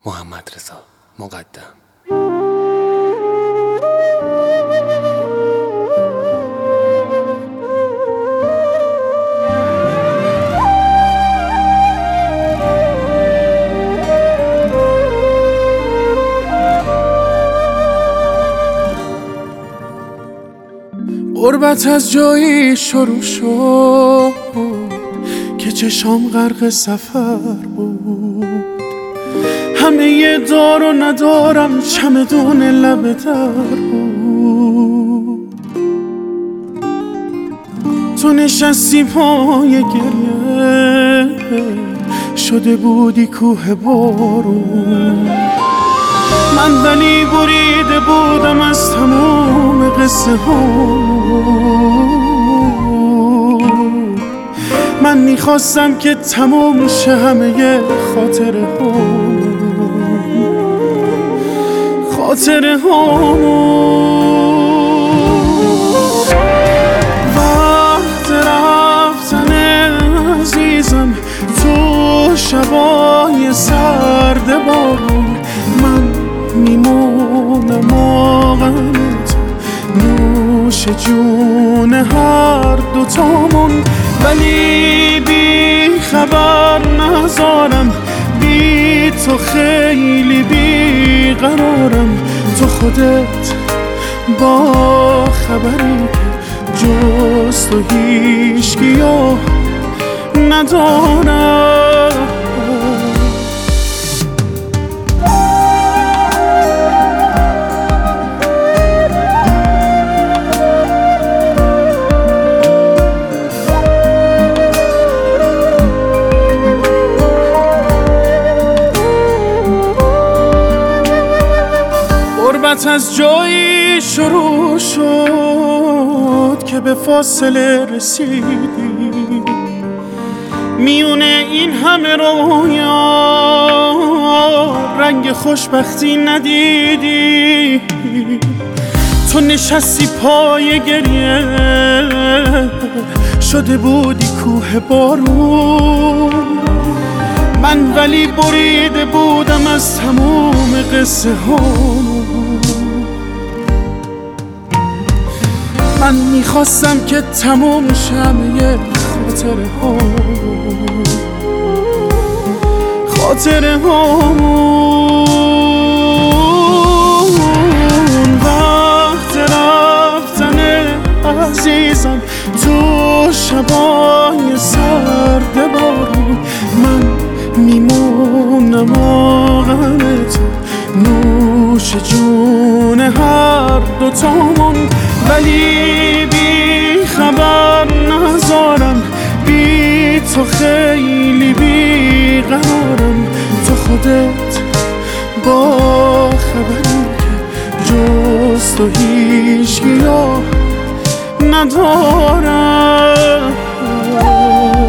محمدرضا مقدم. غربت از جایی شروع شد که چشام غرق سفر بود. همه ی دار و ندارم چمدون لب در بود. تو نشستی پای گریه شده بودی کوه بارون. من ولی بریده بودم از تمام قصه ها. من میخواستم که تمام شه همه خاطره ها. وقت رفتن عزیزم تو شبای سرد بارون. من میمونم آغمت نوش جون هر دوتامون. ولی بی خبر نذارم، بی تو خیلی بی قرارم. تو خودت با خبری جز تو هیچکیو ندارم. غربت از جایی شروع شد که به فاصله رسیدی. میونه این همه رویا رنگ خوشبختی ندیدی. تو نشستی پای گریه شده بودی کوه بارون. من ولی بریده بودم از تمام قصه ها. من میخواستم که تمام شمه خاطره وقت رفتن عزیزم تو شبای سرد بارون. من میمونم آغم تو نوش جون هر دوتامون. ولی بی خبر نذارم، بی تو خیلی بی قرارم. تو خودت با خبری که جز تو هیچکیو ندارم.